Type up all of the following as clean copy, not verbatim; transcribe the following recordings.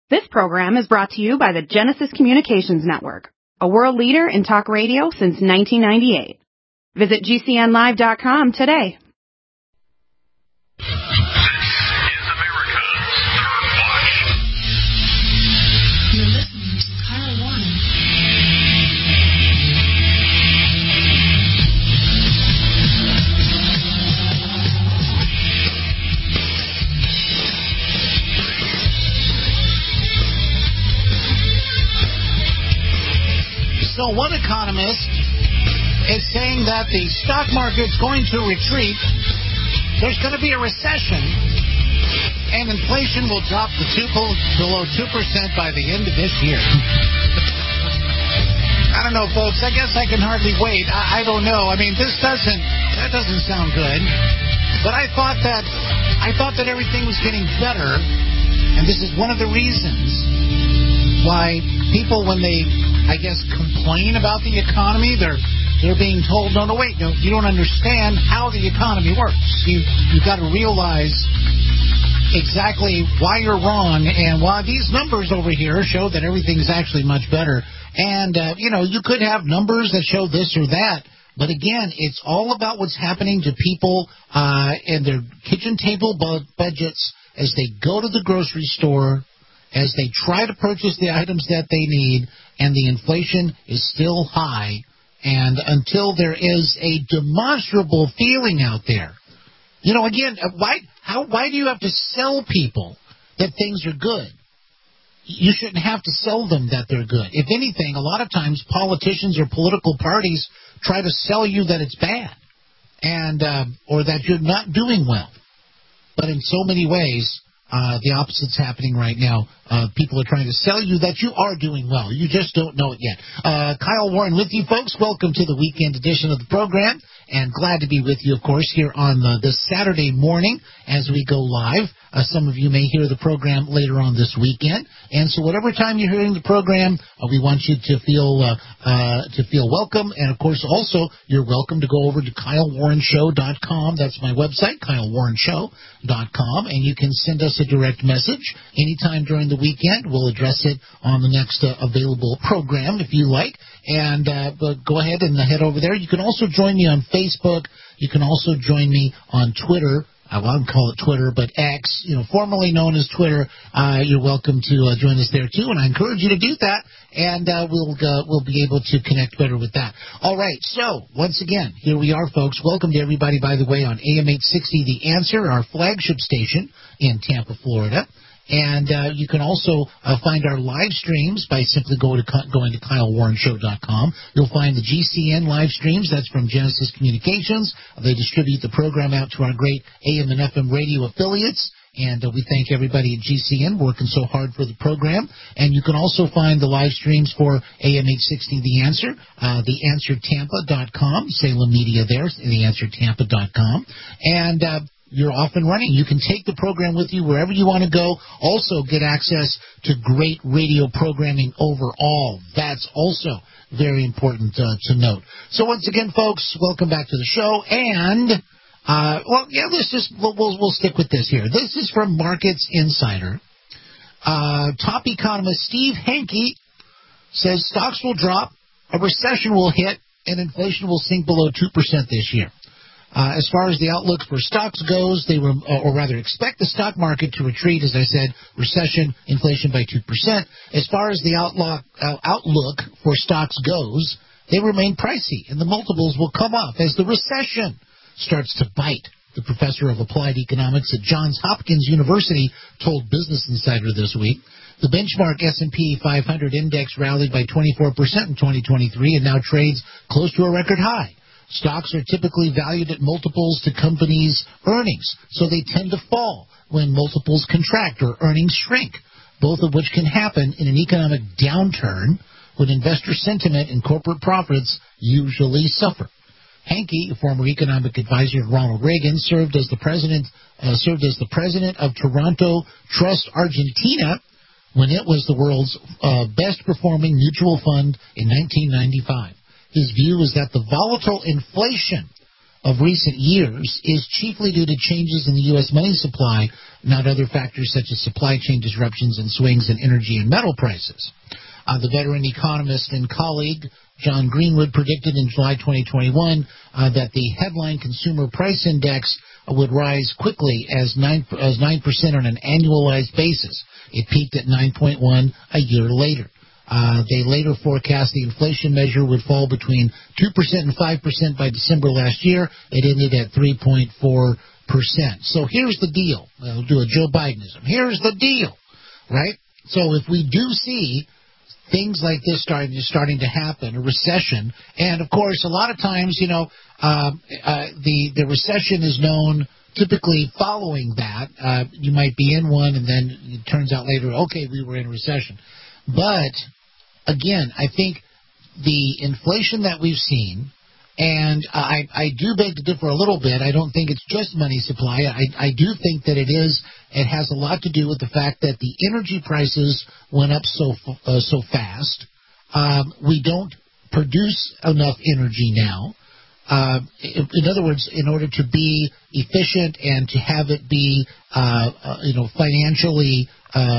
This program is brought to you by the Genesis Communications Network, a world leader in talk radio since 1998. Visit GCNlive.com today. This is America's Third Watch. You're listening to Kyle Warren. So one economist is saying that the stock market's going to retreat, there's going to be a recession, and inflation will drop below 2% by the end of this year. I don't know, folks. I guess I can hardly wait. I don't know. I mean, that doesn't sound good. But I thought that everything was getting better, and this is one of the reasons why people, when they, I guess, complain about the economy, they're being told, no, wait, no, you don't understand how the economy works. You've got to realize exactly why you're wrong and why these numbers over here show that everything's actually much better. And, you could have numbers that show this or that, but again, it's all about what's happening to people and their kitchen table budgets as they go to the grocery store, as they try to purchase the items that they need, and the inflation is still high. And until there is a demonstrable feeling out there, again, why do you have to sell people that things are good? You shouldn't have to sell them that they're good. If anything, a lot of times politicians or political parties try to sell you that it's bad and or that you're not doing well. But in so many ways, the opposite's happening right now. People are trying to sell you that you are doing well. You just don't know it yet. Kyle Warren with you, folks. Welcome to the weekend edition of the program, and glad to be with you, of course, here on this Saturday morning as we go live. Some of you may hear the program later on this weekend, and so whatever time you're hearing the program, we want you to feel welcome, and of course also you're welcome to go over to KyleWarrenShow.com. That's my website, KyleWarrenShow.com, and you can send us a direct message anytime during the weekend. We'll address it on the next available program if you like, and go ahead and head over there. You can also join me on Facebook. You can also join me on Twitter. I won't call it Twitter, but X, formerly known as Twitter. You're welcome to join us there, too, and I encourage you to do that, and we'll be able to connect better with that. All right, so, once again, here we are, folks. Welcome to everybody, by the way, on AM 860, The Answer, our flagship station in Tampa, Florida. And you can also find our live streams by simply going to KyleWarrenShow.com. You'll find the GCN live streams. That's from Genesis Communications. They distribute the program out to our great AM and FM radio affiliates. And we thank everybody at GCN working so hard for the program. And you can also find the live streams for AM 860 The Answer, TheAnswerTampa.com, Salem Media there, TheAnswerTampa.com. And you're off and running. You can take the program with you wherever you want to go. Also get access to great radio programming overall. That's also very important to note. So once again, folks, welcome back to the show. And, we'll stick with this here. This is from Markets Insider. Top economist Steve Hanke says stocks will drop, a recession will hit, and inflation will sink below 2% this year. As far as the outlook for stocks goes, they were, or rather expect the stock market to retreat, as I said, recession, inflation by 2%. As far as the outlook for stocks goes, they remain pricey, and the multiples will come off as the recession starts to bite. The professor of applied economics at Johns Hopkins University told Business Insider this week. The benchmark S&P 500 index rallied by 24% in 2023 and now trades close to a record high. Stocks are typically valued at multiples to companies' earnings, so they tend to fall when multiples contract or earnings shrink, both of which can happen in an economic downturn when investor sentiment and corporate profits usually suffer. Hanke, a former economic advisor to Ronald Reagan, served as the president of Toronto Trust Argentina when it was the world's best-performing mutual fund in 1995. His view is that the volatile inflation of recent years is chiefly due to changes in the U.S. money supply, not other factors such as supply chain disruptions and swings in energy and metal prices. The veteran economist and colleague John Greenwood predicted in July 2021 that the headline consumer price index would rise quickly as 9% on an annualized basis. It peaked at 9.1 a year later. They later forecast the inflation measure would fall between 2% and 5% by December last year. It ended at 3.4%. So here's the deal. I'll do a Joe Bidenism. Here's the deal, right? So if we do see things like this starting to happen, a recession, and of course a lot of times, the recession is known typically following that. You might be in one and then it turns out later, okay, we were in a recession. But again, I think the inflation that we've seen, and I do beg to differ a little bit. I don't think it's just money supply. I do think that it has a lot to do with the fact that the energy prices went up so fast. We don't produce enough energy now. In other words, in order to be efficient and to have it be, financially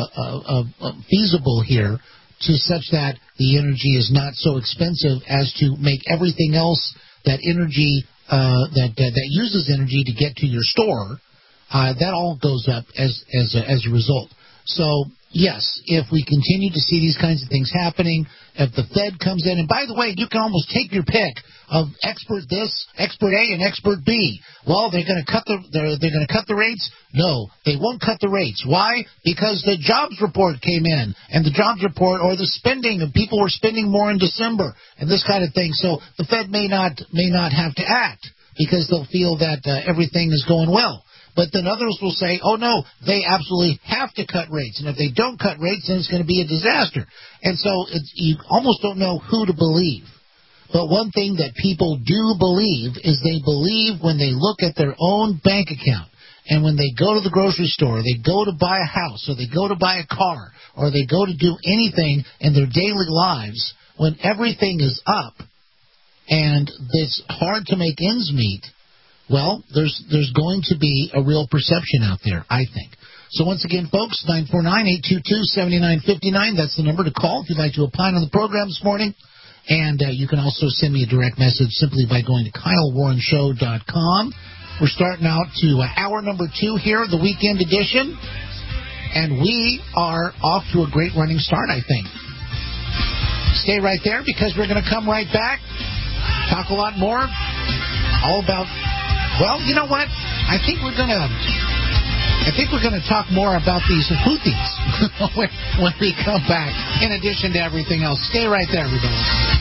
feasible here, to such that the energy is not so expensive as to make everything else that energy that uses energy to get to your store, that all goes up as a result. So yes, if we continue to see these kinds of things happening, if the Fed comes in, and by the way, you can almost take your pick of expert this, expert A, and expert B. Well, they're going to cut the rates. No, they won't cut the rates. Why? Because the jobs report came in, and the jobs report, or the spending, and people were spending more in December, and this kind of thing. So the Fed may not have to act because they'll feel that everything is going well. But then others will say, oh, no, they absolutely have to cut rates. And if they don't cut rates, then it's going to be a disaster. And so you almost don't know who to believe. But one thing that people do believe is they believe when they look at their own bank account and when they go to the grocery store, they go to buy a house or they go to buy a car or they go to do anything in their daily lives, when everything is up and it's hard to make ends meet, well, there's going to be a real perception out there, I think. So once again, folks, 949-822-7959. That's the number to call if you'd like to opine on the program this morning. And you can also send me a direct message simply by going to KyleWarrenShow.com. We're starting out to hour number 2 here, the weekend edition. And we are off to a great running start, I think. Stay right there because we're going to come right back, talk a lot more, all about... Well, you know what? I think we're going to talk more about these Houthis when we come back, in addition to everything else. Stay right there, everybody.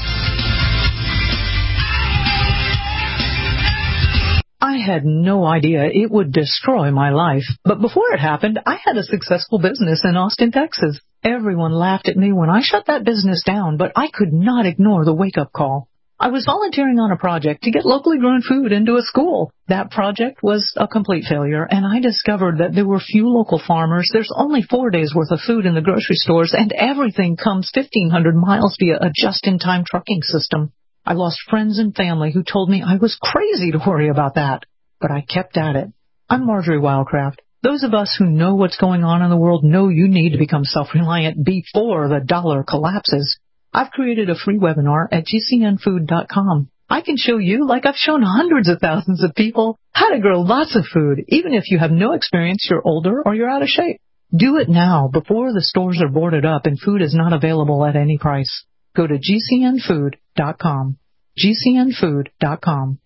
I had no idea it would destroy my life. But before it happened, I had a successful business in Austin, Texas. Everyone laughed at me when I shut that business down, but I could not ignore the wake-up call. I was volunteering on a project to get locally grown food into a school. That project was a complete failure, and I discovered that there were few local farmers. There's only 4 days' worth of food in the grocery stores, and everything comes 1,500 miles via a just-in-time trucking system. I lost friends and family who told me I was crazy to worry about that, but I kept at it. I'm Marjorie Wildcraft. Those of us who know what's going on in the world know you need to become self-reliant before the dollar collapses. I've created a free webinar at GCNfood.com. I can show you, like I've shown hundreds of thousands of people, how to grow lots of food, even if you have no experience, you're older, or you're out of shape. Do it now, before the stores are boarded up and food is not available at any price. Go to GCNfood.com. GCNfood.com.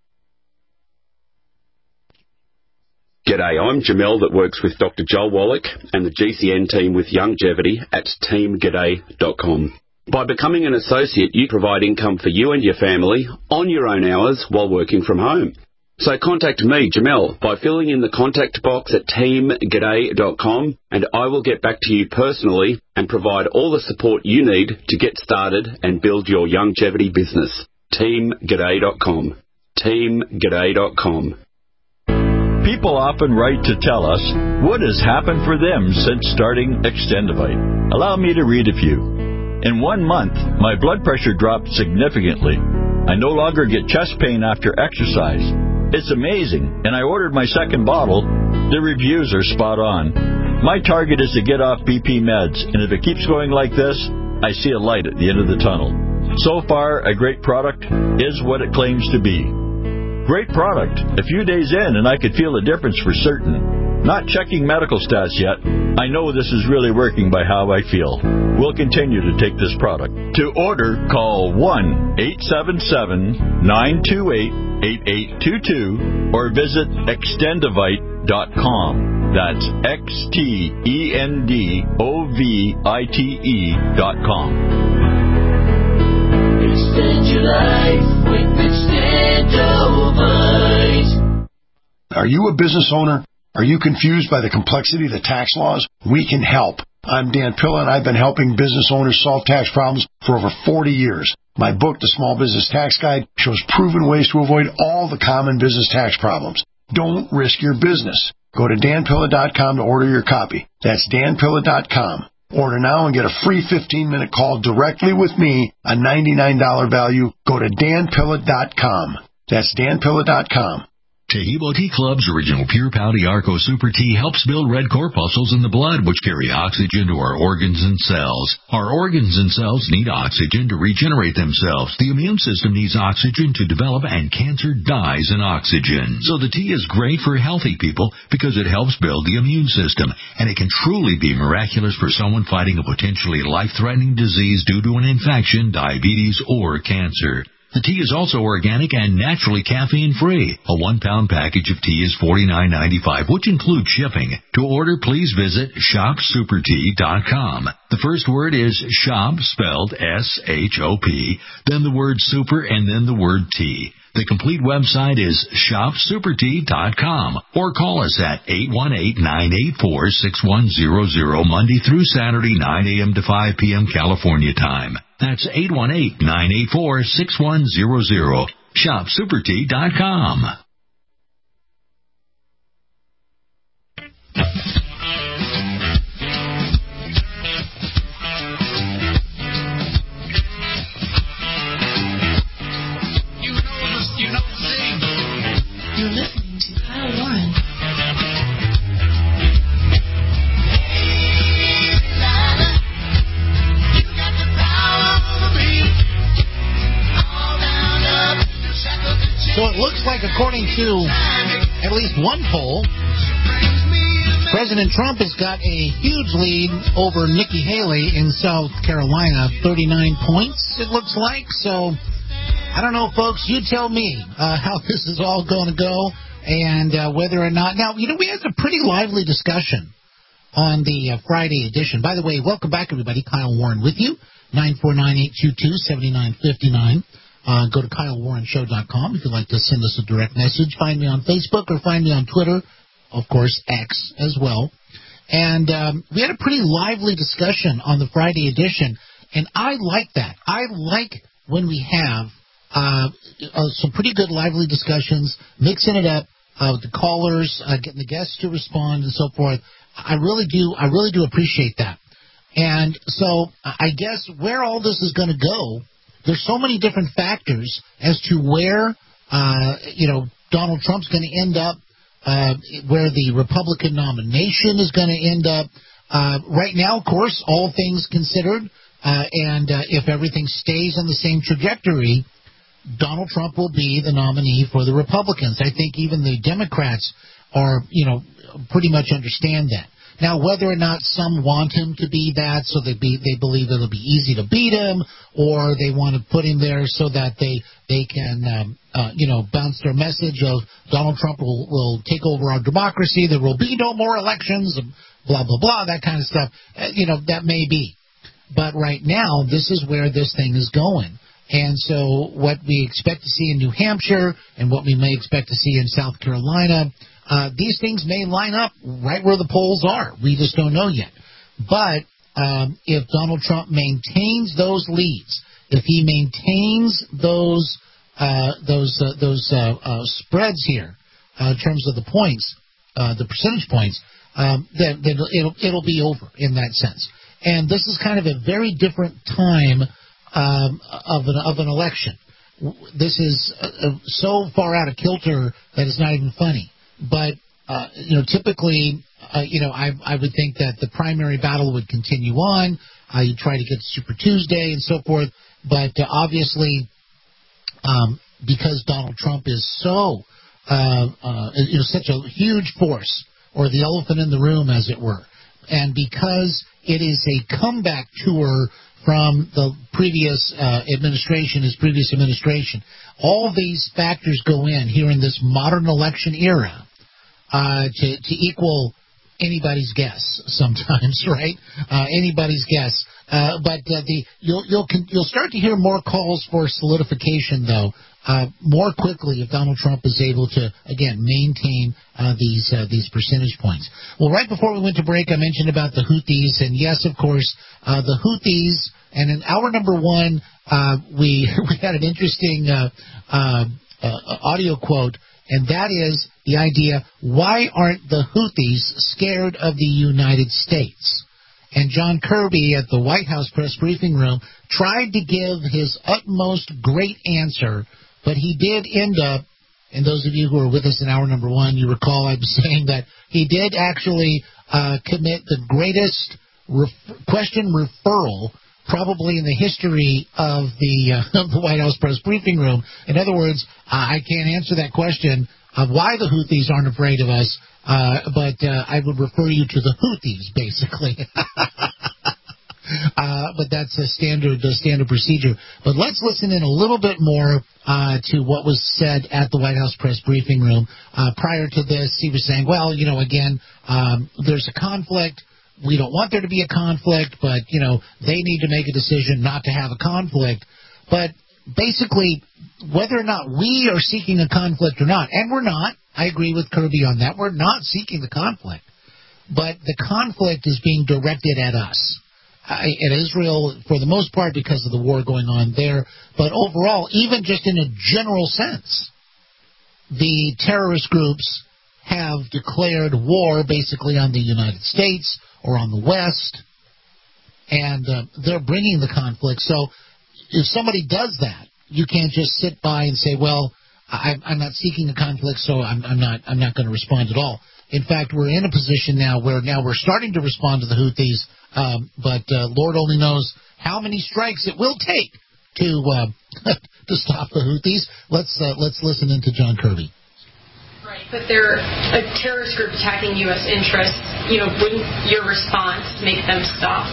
G'day, I'm Jamel that works with Dr. Joel Wallach and the GCN team with Longevity at teamg'day.com. By becoming an associate, you provide income for you and your family on your own hours while working from home. So contact me, Jamel, by filling in the contact box at teamg'day.com, and I will get back to you personally and provide all the support you need to get started and build your longevity business. teamg'day.com. teamg'day.com. People often write to tell us what has happened for them since starting Extendivite. Allow me to read a few. In 1 month, my blood pressure dropped significantly. I no longer get chest pain after exercise. It's amazing, and I ordered my second bottle. The reviews are spot on. My target is to get off BP meds, and if it keeps going like this, I see a light at the end of the tunnel. So far, a great product is what it claims to be. Great product. A few days in, and I could feel a difference for certain. Not checking medical stats yet. I know this is really working by how I feel. We'll continue to take this product. To order, call 1-877-928-8822 or visit extendovite.com. That's XTENDOVITE.com. Extend your life with Extendovite. Are you a business owner? Are you confused by the complexity of the tax laws? We can help. I'm Dan Pilla, and I've been helping business owners solve tax problems for over 40 years. My book, The Small Business Tax Guide, shows proven ways to avoid all the common business tax problems. Don't risk your business. Go to danpilla.com to order your copy. That's danpilla.com. Order now and get a free 15-minute call directly with me, a $99 value. Go to danpilla.com. That's danpilla.com. Tahibo Tea Club's original Pure Pouty Arco Super Tea helps build red corpuscles in the blood, which carry oxygen to our organs and cells. Our organs and cells need oxygen to regenerate themselves. The immune system needs oxygen to develop, and cancer dies in oxygen. So the tea is great for healthy people because it helps build the immune system, and it can truly be miraculous for someone fighting a potentially life-threatening disease due to an infection, diabetes, or cancer. The tea is also organic and naturally caffeine-free. A 1-pound package of tea is $49.95, which includes shipping. To order, please visit shopsupertea.com. The first word is shop, spelled S-H-O-P, then the word super, and then the word tea. The complete website is shopsupertea.com, or call us at 818-984-6100 Monday through Saturday, 9 a.m. to 5 p.m. California time. That's 818-984-6100. shopsupertea.com. You're listening to Kyle Warren. So it looks like, according to at least one poll, President Trump has got a huge lead over Nikki Haley in South Carolina, 39 points, it looks like. So I don't know, folks. You tell me how this is all going to go and whether or not. Now, we had a pretty lively discussion on the Friday edition. By the way, welcome back, everybody. Kyle Warren with you, 949-822-7959. Go to KyleWarrenShow.com if you'd like to send us a direct message. Find me on Facebook or find me on Twitter, of course, X as well. And we had a pretty lively discussion on the Friday edition, and I like that. I like when we have some pretty good lively discussions, mixing it up with the callers, getting the guests to respond and so forth. I really do appreciate that. And so I guess where all this is going to go, there's so many different factors as to where Donald Trump's going to end up, where the Republican nomination is going to end up. Right now, of course, all things considered, and if everything stays on the same trajectory, Donald Trump will be the nominee for the Republicans. I think even the Democrats are, pretty much understand that. Now, whether or not some want him to be that, so they believe it'll be easy to beat him, or they want to put him there so that they can, bounce their message of Donald Trump will take over our democracy, there will be no more elections, blah, blah, blah, that kind of stuff. That may be. But right now, this is where this thing is going. And so what we expect to see in New Hampshire and what we may expect to see in South Carolina, these things may line up right where the polls are. We just don't know yet. But if Donald Trump maintains those leads, if he maintains those spreads here in terms of the points, the percentage points, then it'll be over in that sense. And this is kind of a very different time of an election. this is so far out of kilter that it's not even funny. But, typically, I would think that the primary battle would continue on. You try to get to Super Tuesday and so forth. But obviously, because Donald Trump is so, such a huge force, or the elephant in the room, as it were, and because it is a comeback tour from the previous administration, his previous administration, all these factors go in here in this modern election era to equal anybody's guess sometimes, right? Anybody's guess. But you'll start to hear more calls for solidification, though, more quickly if Donald Trump is able to, again, maintain these percentage points. Well, right before we went to break, I mentioned about the Houthis, and yes, of course, the Houthis. And in hour number one, we had an interesting audio quote, and that is the idea: why aren't the Houthis scared of the United States? And John Kirby at the White House press briefing room tried to give his utmost great answer, but he did end up, and those of you who were with us in hour number one, you recall I was saying that he did actually commit the greatest question referral probably in the history of the White House press briefing room. In other words, I can't answer that question of why the Houthis aren't afraid of us, but I would refer you to the Houthis, basically. But that's a standard procedure. But let's listen in a little bit more to what was said at the White House press briefing room. Prior to this, he was saying, well, again, there's a conflict. We don't want there to be a conflict, but, they need to make a decision not to have a conflict. But basically, whether or not we are seeking a conflict or not, and we're not, I agree with Kirby on that, we're not seeking the conflict, but the conflict is being directed at us. At Israel, for the most part, because of the war going on there, but overall, even just in a general sense, the terrorist groups have declared war basically on the United States or on the West, and they're bringing the conflict. So if somebody does that, you can't just sit by and say, well, I'm not seeking a conflict, so I'm not going to respond at all. In fact, we're in a position now where we're starting to respond to the Houthis, but Lord only knows how many strikes it will take to stop the Houthis. Let's listen into John Kirby. Right, but they're a terrorist group attacking U.S. interests. Wouldn't your response make them stop?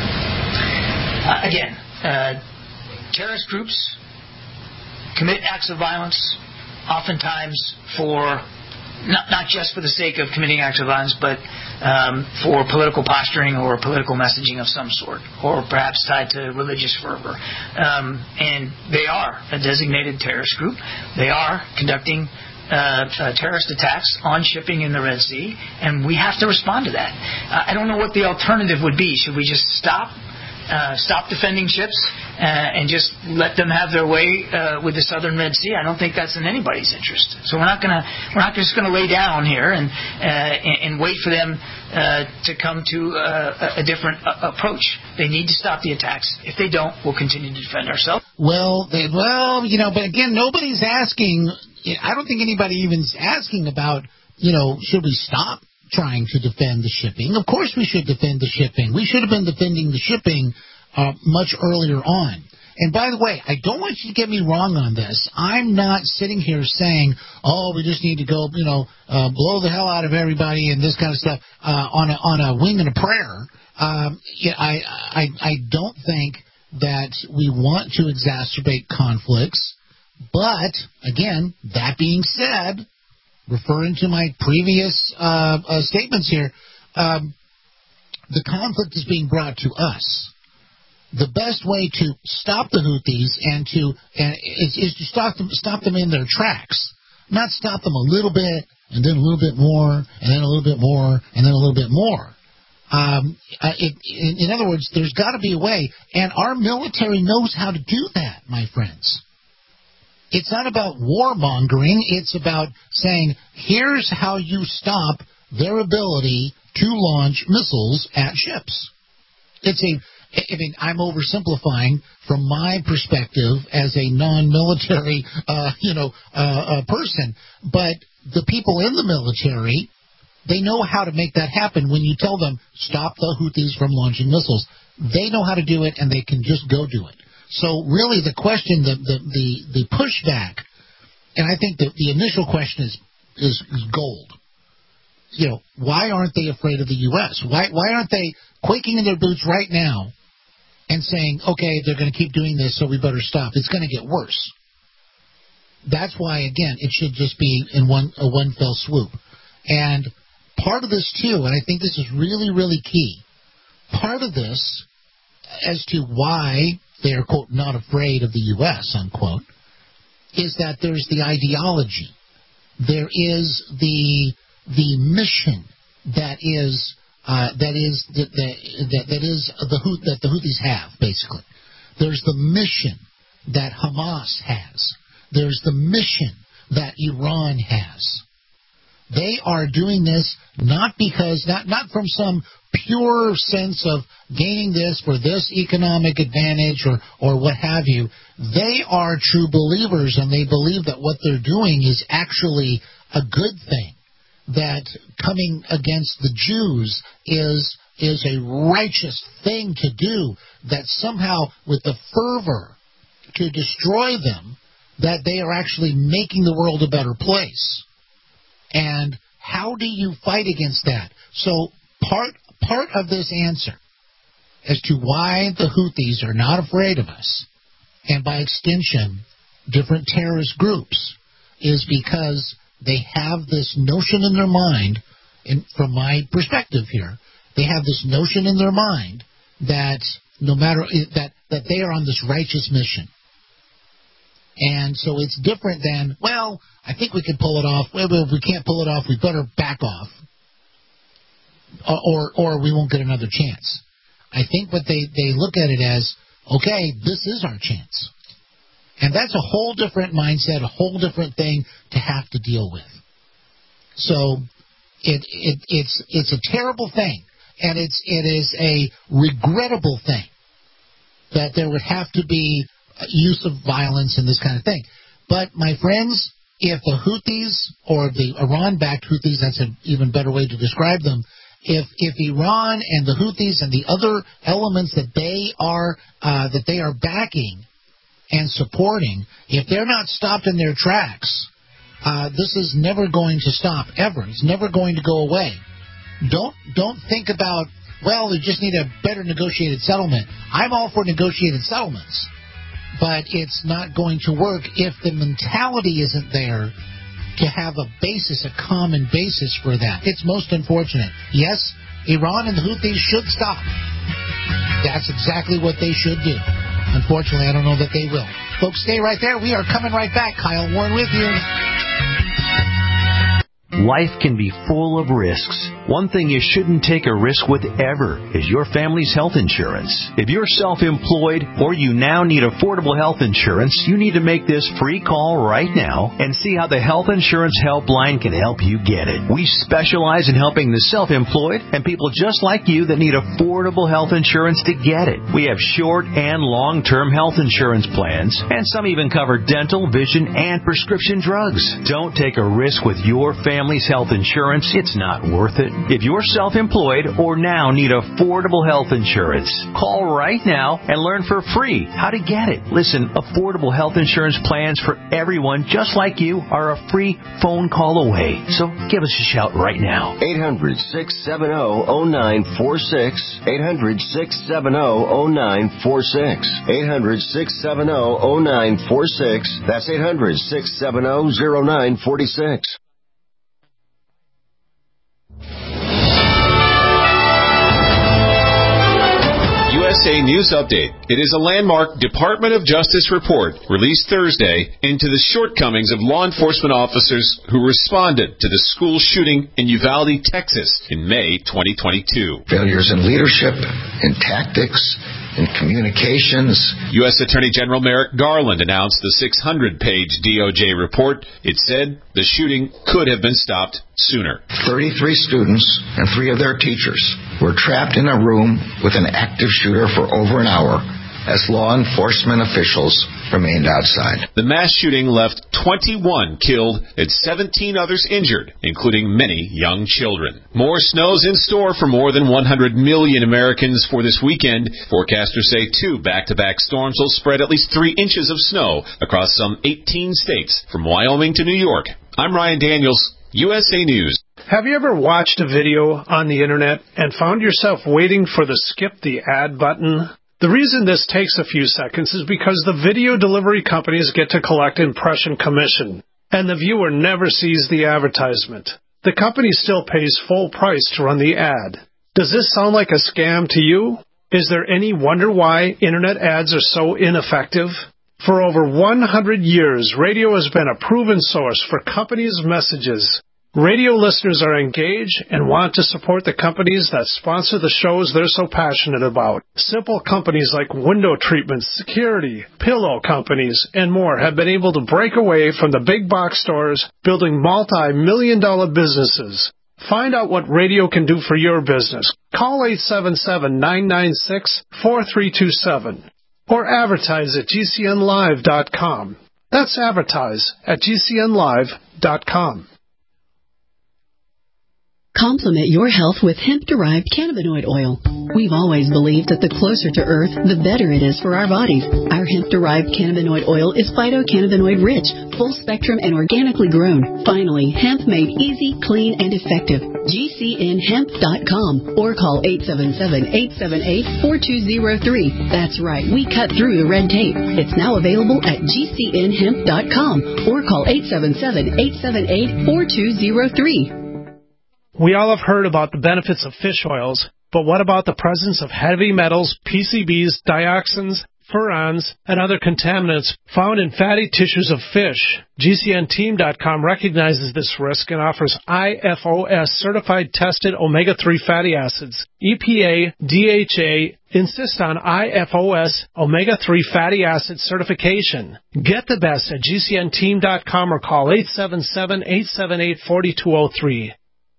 Again, terrorist groups commit acts of violence, oftentimes for not just for the sake of committing acts of violence, but for political posturing or political messaging of some sort, or perhaps tied to religious fervor. And they are a designated terrorist group. They are conducting terrorist attacks on shipping in the Red Sea, and we have to respond to that. I don't know what the alternative would be. Should we just stop defending ships and just let them have their way with the southern Red Sea? I don't think that's in anybody's interest. So we're not just going to lay down here and wait for them to come to a different approach. They need to stop the attacks. If they don't, we'll continue to defend ourselves. Well, but again, nobody's asking. I don't think anybody even's asking about, should we stop trying to defend the shipping? Of course we should defend the shipping. We should have been defending the shipping much earlier on. And by the way, I don't want you to get me wrong on this. I'm not sitting here saying, we just need to go, blow the hell out of everybody and this kind of stuff on a wing and a prayer. I don't think that we want to exacerbate conflicts. But, again, that being said, referring to my previous statements here, the conflict is being brought to us. The best way to stop the Houthis is to stop them in their tracks, not stop them a little bit and then a little bit more and then a little bit more and then a little bit more. In other words, there's got to be a way, and our military knows how to do that, my friends. It's not about warmongering. It's about saying, here's how you stop their ability to launch missiles at ships. I mean, I'm oversimplifying from my perspective as a non-military, person. But the people in the military, they know how to make that happen. When you tell them, stop the Houthis from launching missiles, they know how to do it, and they can just go do it. So really the question, the pushback, and I think the initial question is gold. Why aren't they afraid of the U.S.? Why aren't they quaking in their boots right now and saying, okay, they're going to keep doing this, so we better stop. It's going to get worse. That's why, again, it should just be in one fell swoop. And part of this, too, and I think this is really, really key, part of this as to why they are, quote, not afraid of the U.S., unquote, is that there's the ideology. There is the mission that the Houthis have, basically. There's the mission that Hamas has. There's the mission that Iran has. They are doing this not from some pure sense of gaining this for this economic advantage or what have you. They are true believers, and they believe that what they're doing is actually a good thing. That coming against the Jews is a righteous thing to do, that somehow with the fervor to destroy them, that they are actually making the world a better place. And how do you fight against that? So part of this answer as to why the Houthis are not afraid of us, and by extension different terrorist groups, is because they have this notion in their mind, and from my perspective here, they have this notion in their mind that no matter that they are on this righteous mission. And so it's different than, well, I think we can pull it off. Well, if we can't pull it off, we better back off, or we won't get another chance. I think what they look at it as, okay, this is our chance. And that's a whole different mindset, a whole different thing to have to deal with. So it's a terrible thing, and it is a regrettable thing that there would have to be use of violence and this kind of thing. But, my friends, if the Houthis, or the Iran-backed Houthis, that's an even better way to describe them, if Iran and the Houthis and the other elements that they are backing and supporting, if they're not stopped in their tracks, this is never going to stop, ever. It's never going to go away. Don't think about, well, we just need a better negotiated settlement. I'm all for negotiated settlements, but it's not going to work if the mentality isn't there to have a basis, a common basis for that. It's most unfortunate. Yes, Iran and the Houthis should stop. That's exactly what they should do. Unfortunately, I don't know that they will. Folks, stay right there. We are coming right back. Kyle Warren with you. Life can be full of risks. One thing you shouldn't take a risk with ever is your family's health insurance. If you're self-employed or you now need affordable health insurance, you need to make this free call right now and see how the Health Insurance Helpline can help you get it. We specialize in helping the self-employed and people just like you that need affordable health insurance to get it. We have short and long-term health insurance plans, and some even cover dental, vision, and prescription drugs. Don't take a risk with your family's health insurance. It's not worth it. If you're self-employed or now need affordable health insurance, call right now and learn for free how to get it. Listen, affordable health insurance plans for everyone just like you are a free phone call away. So give us a shout right now. 800-670-0946. 800-670-0946. 800-670-0946. That's 800-670-0946. USA News Update. It is a landmark Department of Justice report released Thursday into the shortcomings of law enforcement officers who responded to the school shooting in Uvalde, Texas in May 2022. Failures in leadership, in tactics, in communications. U.S. Attorney General Merrick Garland announced the 600-page DOJ report. It said the shooting could have been stopped sooner. 33 students and 3 of their teachers were trapped in a room with an active shooter for over an hour as law enforcement officials remained outside. The mass shooting left 21 killed and 17 others injured, including many young children. More snow's in store for more than 100 million Americans for this weekend. Forecasters say 2 back-to-back storms will spread at least 3 inches of snow across some 18 states, from Wyoming to New York. I'm Ryan Daniels, USA News. Have you ever watched a video on the internet and found yourself waiting for the skip the ad button? The reason this takes a few seconds is because the video delivery companies get to collect impression commission, and the viewer never sees the advertisement. The company still pays full price to run the ad. Does this sound like a scam to you? Is there any wonder why internet ads are so ineffective? For over 100 years, radio has been a proven source for companies' messages. Radio listeners are engaged and want to support the companies that sponsor the shows they're so passionate about. Simple companies like window treatments, security, pillow companies, and more have been able to break away from the big box stores, building multi-million-dollar businesses. Find out what radio can do for your business. Call 877-996-4327 or advertise at GCNlive.com. That's advertise at GCNlive.com. Complement your health with hemp-derived cannabinoid oil. We've always believed that the closer to Earth, the better it is for our bodies. Our hemp-derived cannabinoid oil is phytocannabinoid-rich, full-spectrum, and organically grown. Finally, hemp made easy, clean, and effective. GCNhemp.com or call 877-878-4203. That's right, we cut through the red tape. It's now available at GCNhemp.com or call 877-878-4203. We all have heard about the benefits of fish oils, but what about the presence of heavy metals, PCBs, dioxins, furans, and other contaminants found in fatty tissues of fish? GCNteam.com recognizes this risk and offers IFOS certified tested omega-3 fatty acids. EPA, DHA insist on IFOS omega-3 fatty acid certification. Get the best at GCNteam.com or call 877-878-4203.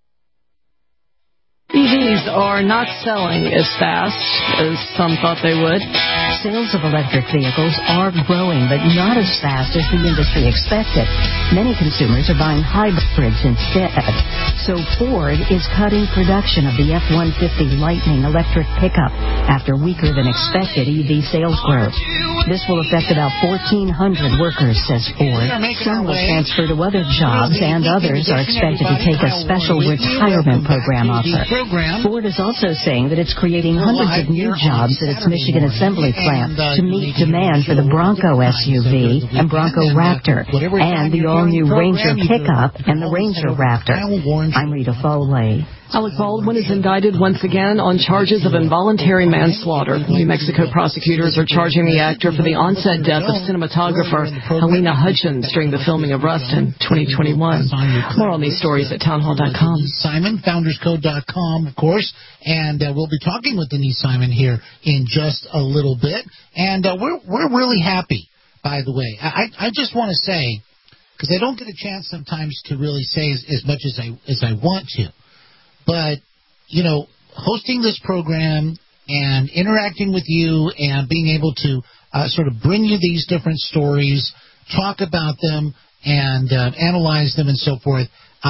EVs are not selling as fast as some thought they would. Sales of electric vehicles are growing, but not as fast as the industry expected. Many consumers are buying hybrids instead. So Ford is cutting production of the F-150 Lightning electric pickup after weaker than expected EV sales growth. This will affect about 1,400 workers, says Ford. Some will transfer to other jobs, and others are expected to take a special retirement program offer. Ford is also saying that it's creating hundreds of new jobs at its Michigan assembly plant to meet demand for the Bronco SUV and Bronco Raptor and the all-new Ranger pickup and the Ranger Raptor. I'm Rita Foley. Alec Baldwin is indicted once again on charges of involuntary manslaughter. New Mexico prosecutors are charging the actor for the onset death of cinematographer Helena Hutchins during the filming of Rust in 2021. More on these stories at townhall.com. Simon, founderscode.com, of course, and we'll be talking with Denise Simon here in just a little bit. And we're really happy, by the way. I just want to say, because I don't get a chance sometimes to really say as much as I want to, but, you know, hosting this program and interacting with you and being able to sort of bring you these different stories, talk about them, and analyze them and so forth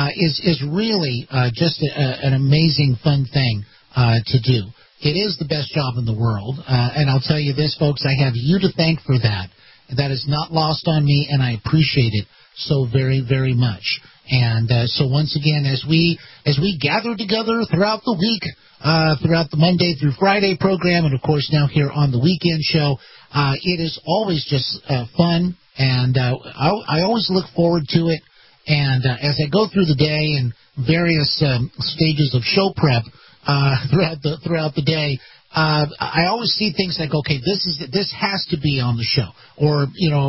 is really just an amazing, fun thing to do. It is the best job in the world, and I'll tell you this, folks, I have you to thank for that. That is not lost on me, and I appreciate it so very, very much. And so once again, as we gather together throughout the week, throughout the Monday through Friday program, and of course now here on the weekend show, it is always just fun, and I always look forward to it. And as I go through the day and various stages of show prep throughout the day, I always see things like, okay, this has to be on the show, or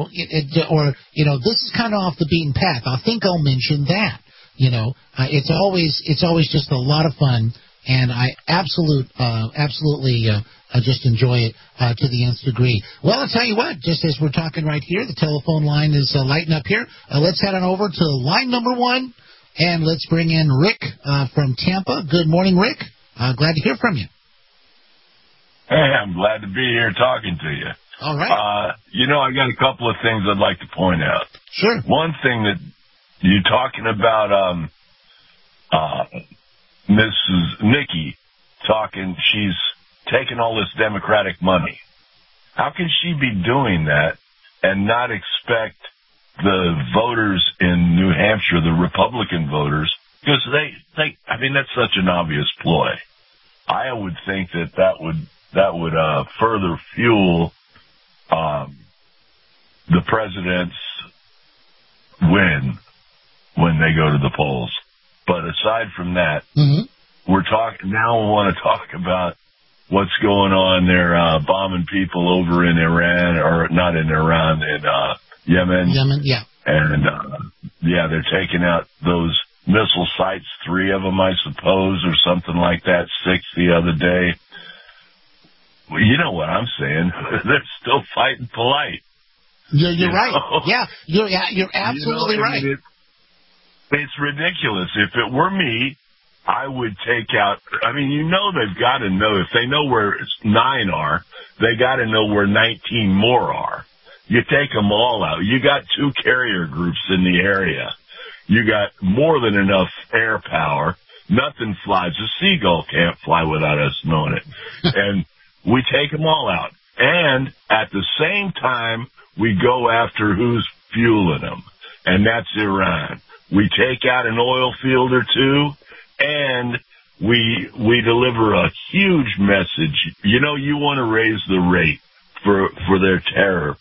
this is kind of off the beaten path. I think I'll mention that. It's always just a lot of fun, and I absolutely just enjoy it to the nth degree. Well, I'll tell you what, just as we're talking right here, the telephone line is lighting up here. Let's head on over to line number 1, and let's bring in Rick from Tampa. Good morning, Rick. glad to hear from you. Hey, I'm glad to be here talking to you. All right. I got a couple of things I'd like to point out. Sure. One thing that you're talking about, Mrs. Nikki she's taking all this Democratic money. How can she be doing that and not expect the voters in New Hampshire, the Republican voters, because that's such an obvious ploy. I would think that would further fuel the president's win when they go to the polls. But aside from that, we want to talk about what's going on. They're bombing people over in Iran, or not in Iran, in Yemen. Yemen, yeah. And, they're taking out those missile sites, 3 of them, I suppose, or something like that, 6 the other day. Well, you know what I'm saying. They're still fighting polite. You're right. Yeah, you're absolutely right. It's ridiculous. If it were me, I would take out, they've got to know, if they know where 9 are, they got to know where 19 more are. You take them all out. You got 2 carrier groups in the area. You got more than enough air power. Nothing flies. A seagull can't fly without us knowing it. And we take them all out. And at the same time, we go after who's fueling them. And that's Iran. We take out an oil field or 2, and we deliver a huge message. You want to raise the rate for their terror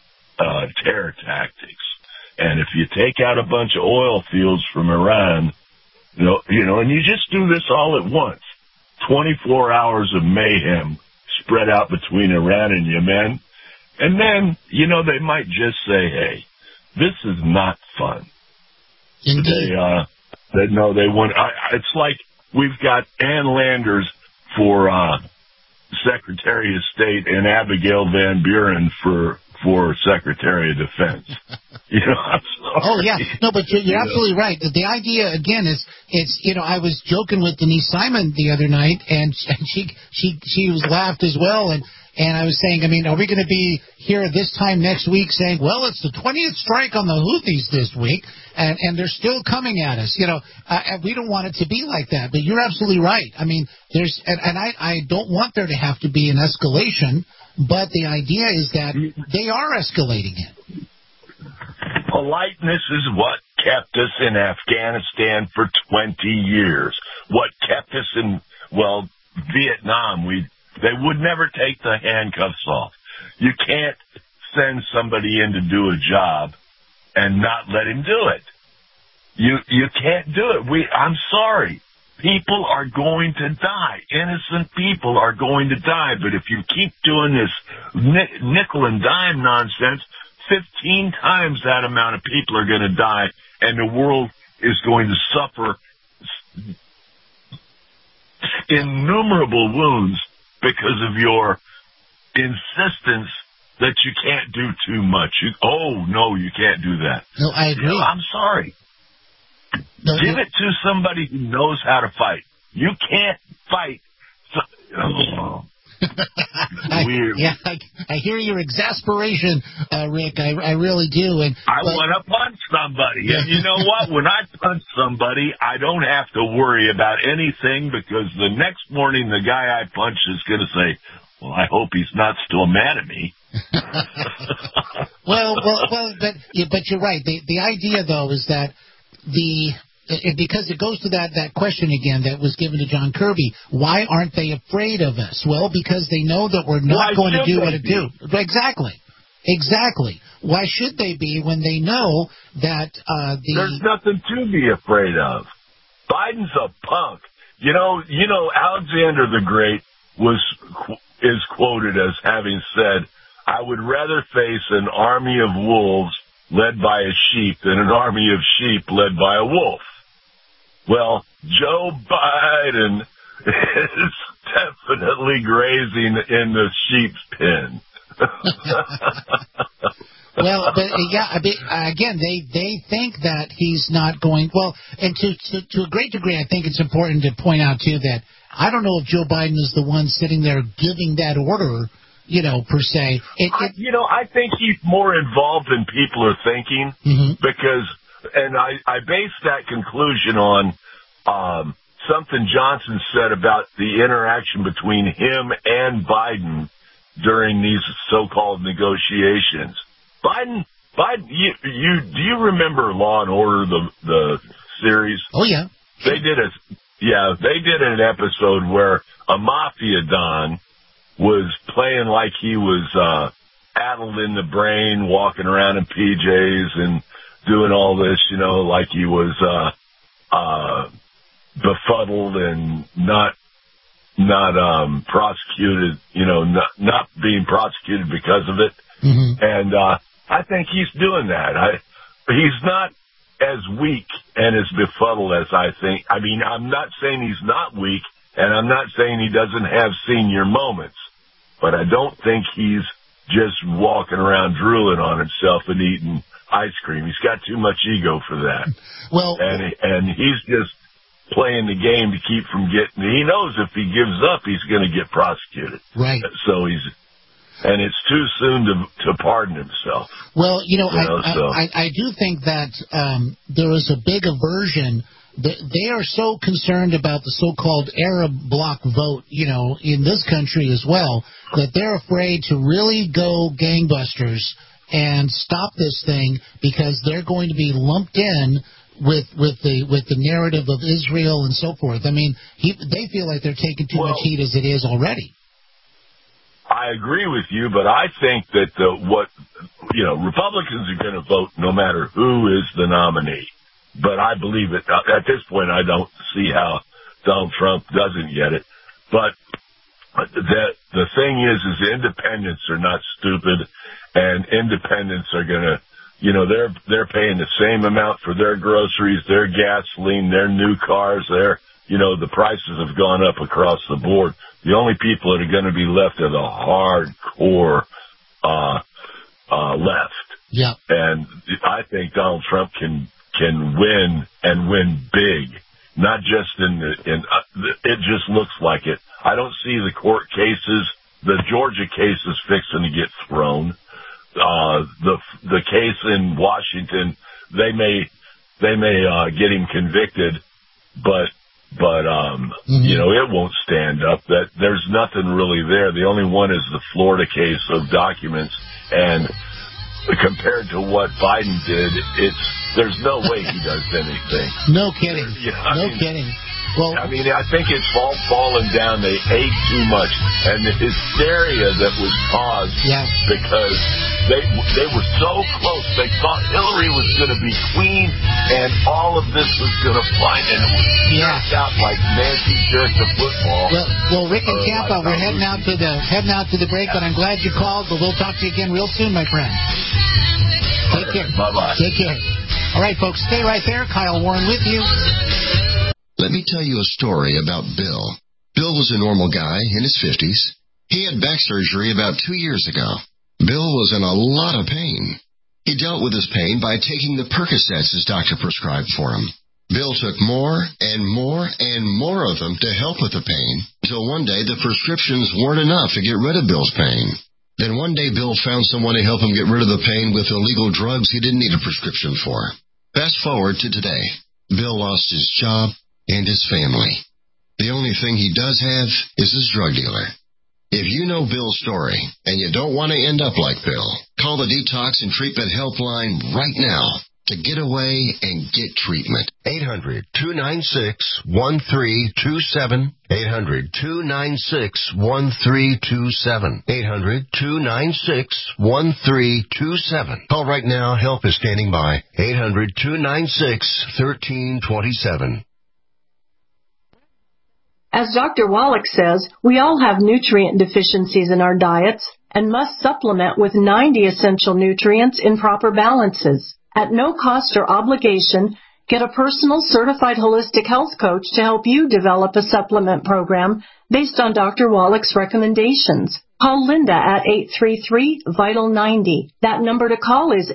tactics. And if you take out a bunch of oil fields from Iran, and you just do this all at once, 24 hours of mayhem spread out between Iran and Yemen, and then, they might just say, hey, this is not fun. Indeed. They want. It's like we've got Ann Landers for Secretary of State and Abigail Van Buren for Secretary of Defense. I'm sorry. Oh yeah, no, but you're absolutely right. The idea again is I was joking with Denise Simon the other night, and she was laughed as well, and I was saying, are we going to be here this time next week saying, well, it's the 20th strike on the Houthis this week, and they're still coming at us? We don't want it to be like that. But you're absolutely right. I don't want there to have to be an escalation, but the idea is that they are escalating it. Politeness is what kept us in Afghanistan for 20 years. What kept us in, Vietnam, they would never take the handcuffs off. You can't send somebody in to do a job and not let him do it. You can't do it. I'm sorry. People are going to die. Innocent people are going to die. But if you keep doing this nickel and dime nonsense, 15 times that amount of people are going to die, and the world is going to suffer innumerable wounds because of your insistence that you can't do too much. No, you can't do that. No, I agree. I'm sorry. Give it to somebody who knows how to fight. You can't fight. Weird. I hear your exasperation, Rick. I really do. I want to punch somebody. And you know what? When I punch somebody, I don't have to worry about anything, because the next morning the guy I punch is going to say, well, I hope he's not still mad at me. but you're right. The idea, though, is that because it goes to that question again that was given to John Kirby. Why aren't they afraid of us? Well, because they know that we're not going to do what it do. Exactly. Why should they be when they know that there's nothing to be afraid of? Biden's a punk. You know, Alexander the Great is quoted as having said, "I would rather face an army of wolves led by a sheep than an army of sheep led by a wolf." Well, Joe Biden is definitely grazing in the sheep's pen. Well, but again, they think that he's not going well, and to a great degree, I think it's important to point out too that I don't know if Joe Biden is the one sitting there giving that order, per se. I think he's more involved than people are thinking because, and I base that conclusion on something Johnson said about the interaction between him and Biden during these so-called negotiations. Biden, do you remember Law and Order, the series? Oh yeah. They did an episode where a mafia don was playing like he was addled in the brain, walking around in PJs and doing all this, like he was befuddled and not prosecuted, not being prosecuted because of it. And I think he's doing that. He's not as weak and as befuddled as I think. I mean, I'm not saying he's not weak, and I'm not saying he doesn't have senior moments, but I don't think he's just walking around drooling on himself and eating ice cream. He's got too much ego for that. Well, and he's just playing the game to keep from getting. He knows if he gives up, he's going to get prosecuted. Right. So and it's too soon to pardon himself. Well, I do think that there is a big aversion. They are so concerned about the so-called Arab bloc vote, in this country as well, that they're afraid to really go gangbusters and stop this thing because they're going to be lumped in with the narrative of Israel and so forth. I mean, they feel like they're taking too much heat as it is already. I agree with you, but I think that Republicans are going to vote no matter who is the nominee. But I believe it. At this point, I don't see how Donald Trump doesn't get it. But the thing is independents are not stupid, and independents are going to, they're paying the same amount for their groceries, their gasoline, their new cars, the prices have gone up across the board. The only people that are going to be left are the hardcore left. Yeah. And I think Donald Trump can win and win big, not just it just looks like it. I don't see the court cases. The Georgia case is fixing to get thrown. The case in Washington, they may get him convicted, but it won't stand up. That there's nothing really there. The only one is the Florida case of documents, and compared to what Biden did, there's no way he does anything. No kidding. Kidding. Well, I mean, I think it's all fallen down. They ate too much, and the hysteria that was caused because they were so close. They thought Hillary was going to be queen, and all of this was going to fly, and it was jerked out like Nancy jerked a football. Well, Rick and Campa, we're heading out to the break, but I'm glad you called. But we'll talk to you again real soon, my friend. Take care. Bye-bye. Take care. All right, folks, stay right there. Kyle Warren with you. Let me tell you a story about Bill. Bill was a normal guy in his 50s. He had back surgery about 2 years ago. Bill was in a lot of pain. He dealt with his pain by taking the Percocets his doctor prescribed for him. Bill took more and more and more of them to help with the pain, until one day the prescriptions weren't enough to get rid of Bill's pain. Then one day Bill found someone to help him get rid of the pain with illegal drugs he didn't need a prescription for. Fast forward to today. Bill lost his job and his family. The only thing he does have is his drug dealer. If you know Bill's story and you don't want to end up like Bill, call the Detox and Treatment Helpline right now to get away and get treatment. 800-296-1327. 800-296-1327. 800-296-1327. Call right now. Help is standing by. 800-296-1327. As Dr. Wallach says, we all have nutrient deficiencies in our diets and must supplement with 90 essential nutrients in proper balances. At no cost or obligation, get a personal certified holistic health coach to help you develop a supplement program based on Dr. Wallach's recommendations. Call Linda at 833-VITAL-90. That number to call is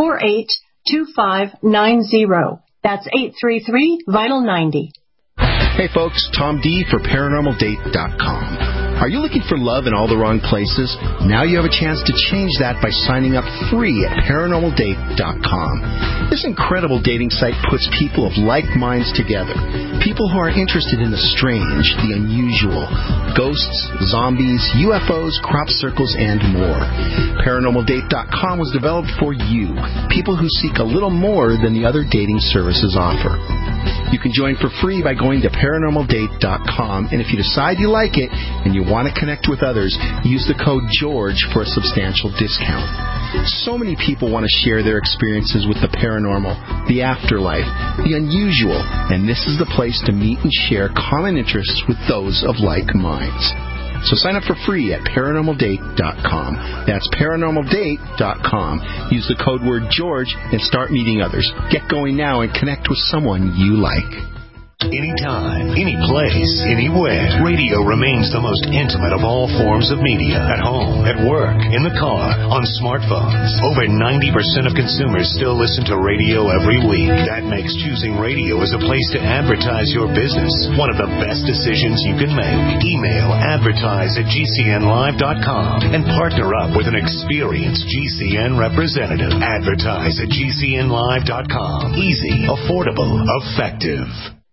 833-848-2590. That's 833-VITAL-90. Hey folks, Tom D for ParanormalDate.com. Are you looking for love in all the wrong places? Now you have a chance to change that by signing up free at ParanormalDate.com. This incredible dating site puts people of like minds together. People who are interested in the strange, the unusual, ghosts, zombies, UFOs, crop circles, and more. ParanormalDate.com was developed for you, people who seek a little more than the other dating services offer. You can join for free by going to ParanormalDate.com, and if you decide you like it and you want to connect with others, use the code GEORGE for a substantial discount. So many people want to share their experiences with the paranormal, the afterlife, the unusual, and this is the place to meet and share common interests with those of like minds. So sign up for free at ParanormalDate.com. That's ParanormalDate.com. Use the code word George and start meeting others. Get going now and connect with someone you like. Anytime, any place, anywhere. Radio remains the most intimate of all forms of media. At home, at work, in the car, on smartphones. Over 90% of consumers still listen to radio every week. That makes choosing radio as a place to advertise your business one of the best decisions you can make. Email advertise@gcnlive.com and partner up with an experienced GCN representative. Advertise@gcnlive.com. Easy, affordable, effective.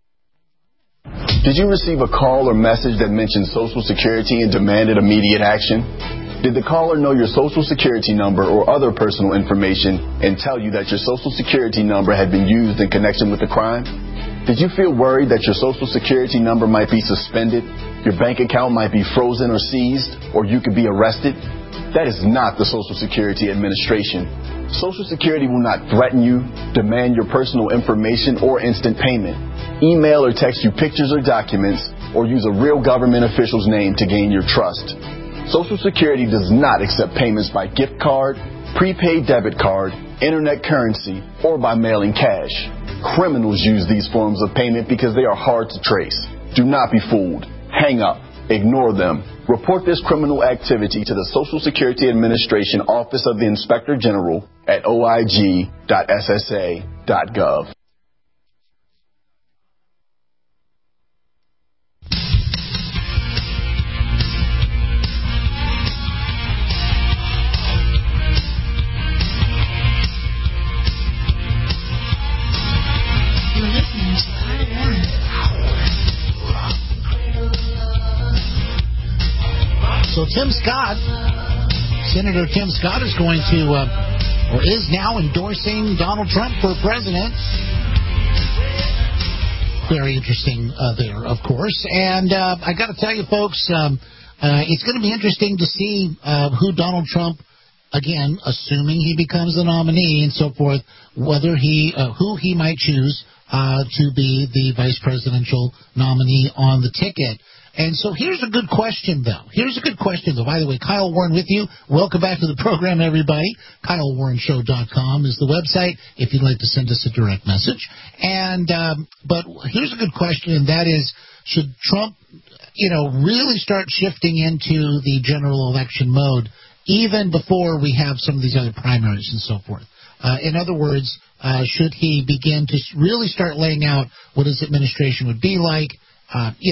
Did you receive a call or message that mentioned Social Security and demanded immediate action? Did the caller know your Social Security number or other personal information and tell you that your Social Security number had been used in connection with the crime? Did you feel worried that your Social Security number might be suspended, your bank account might be frozen or seized, or you could be arrested? That is not the Social Security Administration. Social Security will not threaten you, demand your personal information, or instant payment, email or text you pictures or documents, or use a real government official's name to gain your trust. Social Security does not accept payments by gift card, prepaid debit card, internet currency, or by mailing cash. Criminals use these forms of payment because they are hard to trace. Do not be fooled. Hang up. Ignore them. Report this criminal activity to the Social Security Administration Office of the Inspector General at oig.ssa.gov. You're listening to Kyle Warren. So Tim Scott, Senator Tim Scott is going to, or is now endorsing Donald Trump for president. Very interesting there, of course. And I got to tell you, folks, it's going to be interesting to see who Donald Trump, again, assuming he becomes the nominee and so forth, whether who he might choose to be the vice presidential nominee on the ticket. And so here's a good question, though. By the way, Kyle Warren with you. Welcome back to the program, everybody. KyleWarrenShow.com is the website if you'd like to send us a direct message. And but here's a good question, and that is, should Trump, really start shifting into the general election mode even before we have some of these other primaries and so forth? In other words, should he begin to really start laying out what his administration would be like? In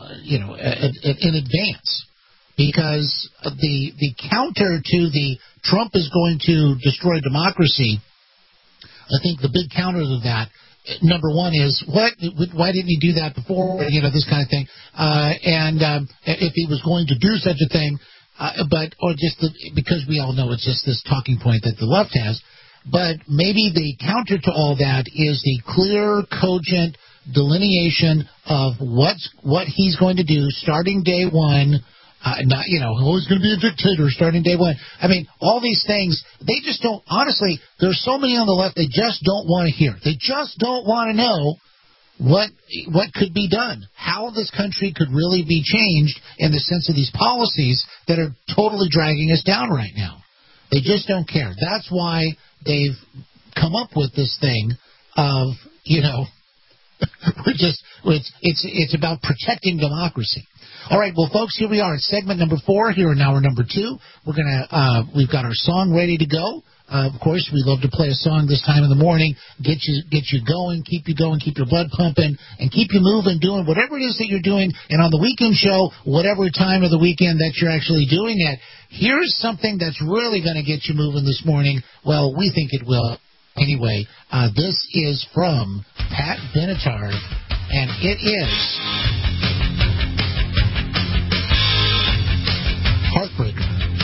advance, because the counter to the Trump is going to destroy democracy, I think the big counter to that, number one is, why didn't he do that before, this kind of thing, and if he was going to do such a thing, because we all know it's just this talking point that the left has, but maybe the counter to all that is the clear, cogent delineation of what he's going to do starting day one. Who's going to be a dictator starting day one. I mean, all these things, they just don't, honestly, there's so many on the left, they just don't want to hear. They just don't want to know what could be done, how this country could really be changed in the sense of these policies that are totally dragging us down right now. They just don't care. That's why they've come up with this thing of, it's about protecting democracy. All right, well, folks, here we are at segment number 4 here in hour number 2. We've got our song ready to go. Of course, we love to play a song this time in the morning, get you going, keep your blood pumping, and keep you moving, doing whatever it is that you're doing. And on the weekend show, whatever time of the weekend that you're actually doing it, here's something that's really going to get you moving this morning. Well, we think it will. Anyway, this is from Pat Benatar, and it is Heartbreaker.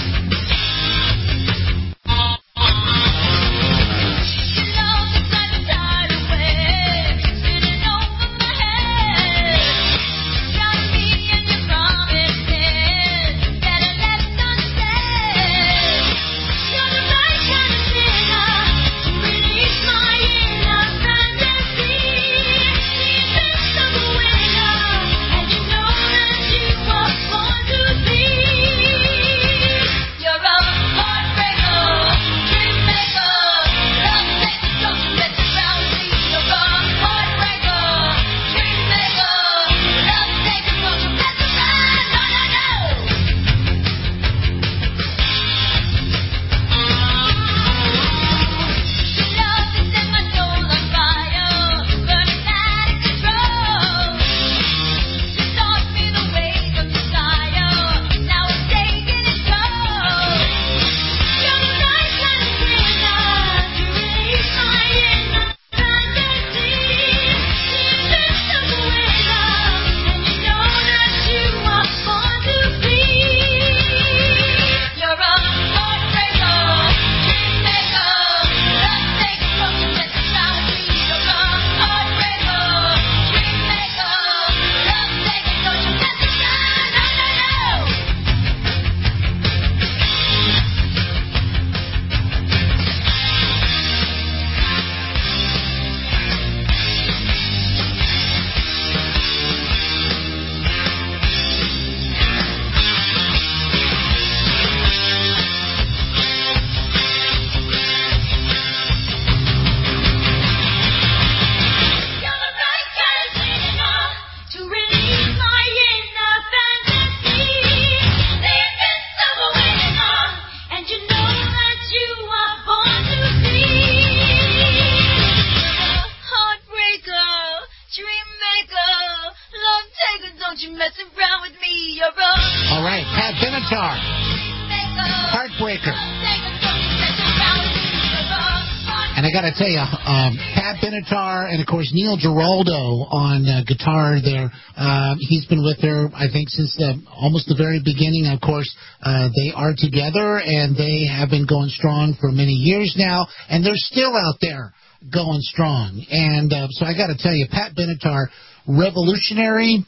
Tell you, Pat Benatar and, of course, Neil Giraldo on guitar there. He's been with her, I think, since almost the very beginning. Of course, they are together, and they have been going strong for many years now, and they're still out there going strong. And so I got to tell you, Pat Benatar, revolutionary,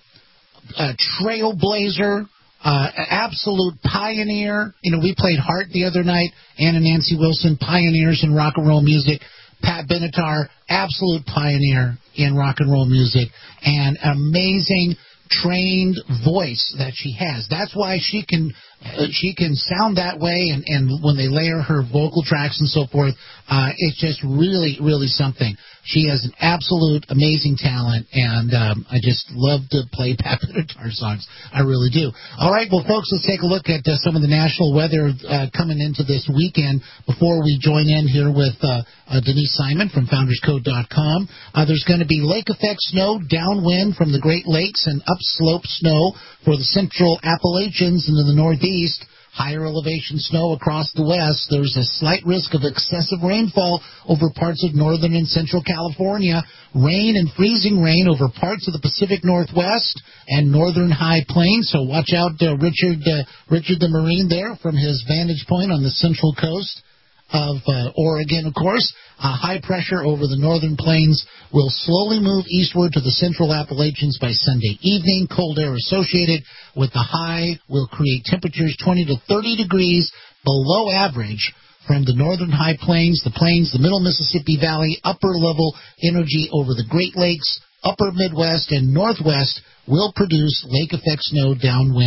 trailblazer, absolute pioneer. You know, we played Heart the other night, Ann and Nancy Wilson, pioneers in rock and roll music. Pat Benatar, absolute pioneer in rock and roll music, and amazing trained voice that she has. That's why she can sound that way, and when they layer her vocal tracks and so forth, it's just really, really something. She has an absolute amazing talent, and I just love to play Pat Benatar songs. I really do. All right, well, folks, let's take a look at some of the national weather coming into this weekend before we join in here with Denise Simon from FoundersCode.com. There's going to be lake effect snow downwind from the Great Lakes and upslope snow for the central Appalachians into the northeast. Higher elevation snow across the west. There's a slight risk of excessive rainfall over parts of northern and central California. Rain and freezing rain over parts of the Pacific Northwest and northern high plains. So watch out, Richard the Marine there from his vantage point on the central coast of Oregon, of course. High pressure over the northern plains will slowly move eastward to the central Appalachians by Sunday evening. Cold air associated with the high will create temperatures 20 to 30 degrees below average from the northern high plains, the middle Mississippi Valley, upper level energy over the Great Lakes, upper Midwest, and Northwest will produce lake effect snow downwind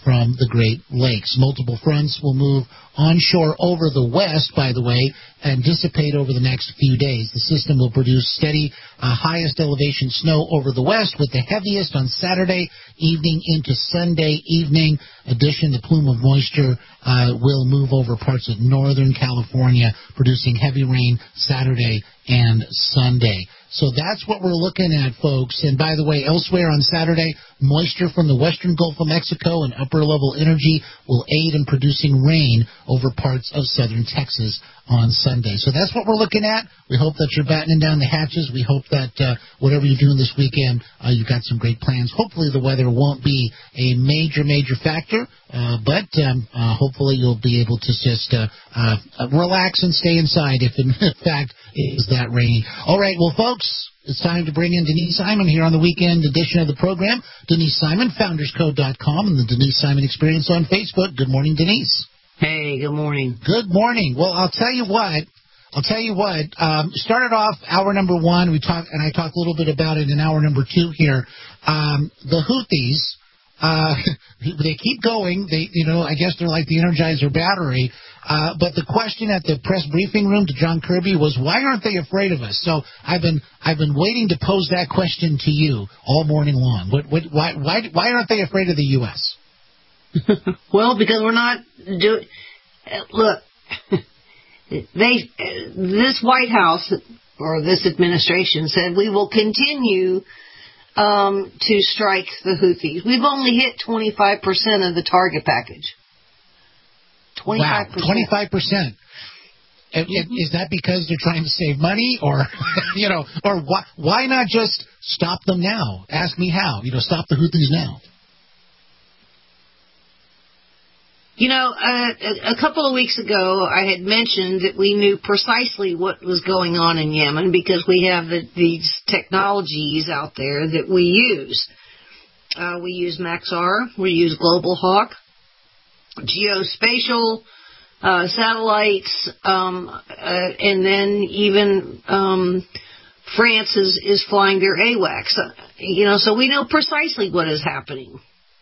from the Great Lakes. Multiple fronts will move onshore over the west, by the way, and dissipate over the next few days. The system will produce steady, highest elevation snow over the west, with the heaviest on Saturday evening into Sunday evening. Addition, the plume of moisture will move over parts of northern California, producing heavy rain Saturday and Sunday. So that's what we're looking at, folks. And by the way, elsewhere on Saturday, moisture from the western Gulf of Mexico and upper-level energy will aid in producing rain over parts of southern Texas on Sunday. So that's what we're looking at. We hope that you're battening down the hatches. We hope that whatever you're doing this weekend, you've got some great plans. Hopefully the weather won't be a major factor, but hopefully you'll be able to just relax and stay inside if, in fact, it is that rainy. All right, well, folks, it's time to bring in Denise Simon here on the weekend edition of the program. Denise Simon, founderscode.com, and the Denise Simon Experience on Facebook. Good morning, Denise. Hey, good morning. Good morning. Well, I'll tell you what. Started off hour number one. I talked a little bit about it in hour number two here. The Houthis, they keep going. I guess they're like the Energizer battery. But the question at the press briefing room to John Kirby was, why aren't they afraid of us? So I've been waiting to pose that question to you all morning long. Why aren't they afraid of the U.S.? Well, because we're not doing. Look, this White House or this administration said we will continue to strike the Houthis. We've only hit 25% of the target package. 25%. Wow, 25%. Is that because they're trying to save money, or or why not just stop them now? Ask me how. Stop the Houthis now. A couple of weeks ago, I had mentioned that we knew precisely what was going on in Yemen because we have these technologies out there that we use. We use Maxar, we use Global Hawk, geospatial satellites, and then even France is flying their AWACS. So we know precisely what is happening.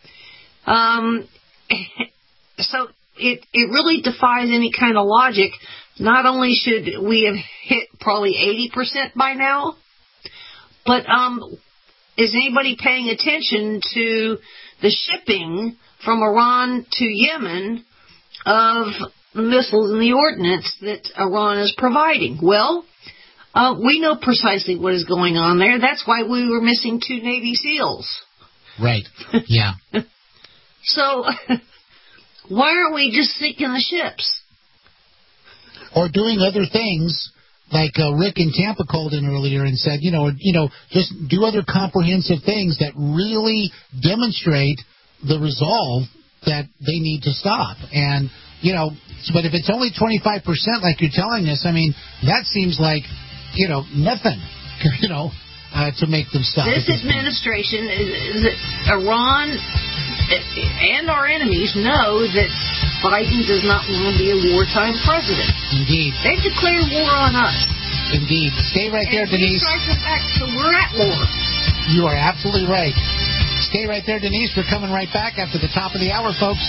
So it really defies any kind of logic. Not only should we have hit probably 80% by now, but is anybody paying attention to the shipping from Iran to Yemen of missiles and the ordnance that Iran is providing? Well, we know precisely what is going on there. That's why we were missing 2 Navy SEALs. Right. Yeah. So why aren't we just sinking the ships? Or doing other things like Rick in Tampa called in earlier and said, just do other comprehensive things that really demonstrate the resolve that they need to stop. And, but if it's only 25% like you're telling us, that seems like, nothing, to make them stop. This administration, Iran and our enemies know that Biden does not want to be a wartime president. Indeed. They've declared war on us. Indeed. Stay right there, Denise. So we're at war. You are absolutely right. Stay right there, Denise. We're coming right back after the top of the hour, folks.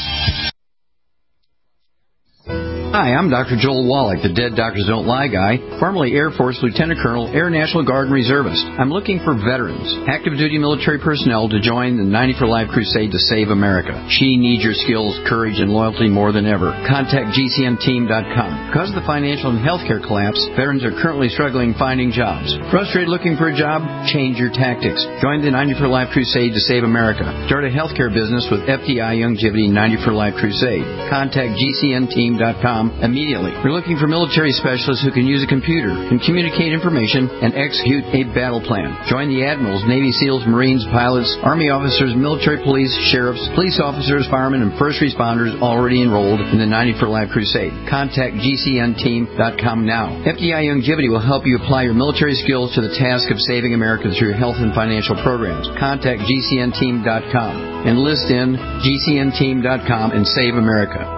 Hi, I'm Dr. Joel Wallach, the Dead Doctors Don't Lie guy, formerly Air Force Lieutenant Colonel, Air National Guard and Reservist. I'm looking for veterans, active duty military personnel to join the 90 for Life crusade to save America. She needs your skills, courage, and loyalty more than ever. Contact GCNteam.com. Because of the financial and healthcare collapse, veterans are currently struggling finding jobs. Frustrated looking for a job? Change your tactics. Join the 90 for Life crusade to save America. Start a healthcare business with FDI Youngevity 90 for Life crusade. Contact GCNteam.com immediately. We're looking for military specialists who can use a computer, can communicate information, and execute a battle plan. Join the admirals, Navy SEALs, Marines, pilots, Army officers, military police, sheriffs, police officers, firemen, and first responders already enrolled in the 90 for Life crusade. Contact GCNteam.com now. FDI Youngevity will help you apply your military skills to the task of saving America through health and financial programs. Contact GCNteam.com. Enlist in GCNteam.com and save America.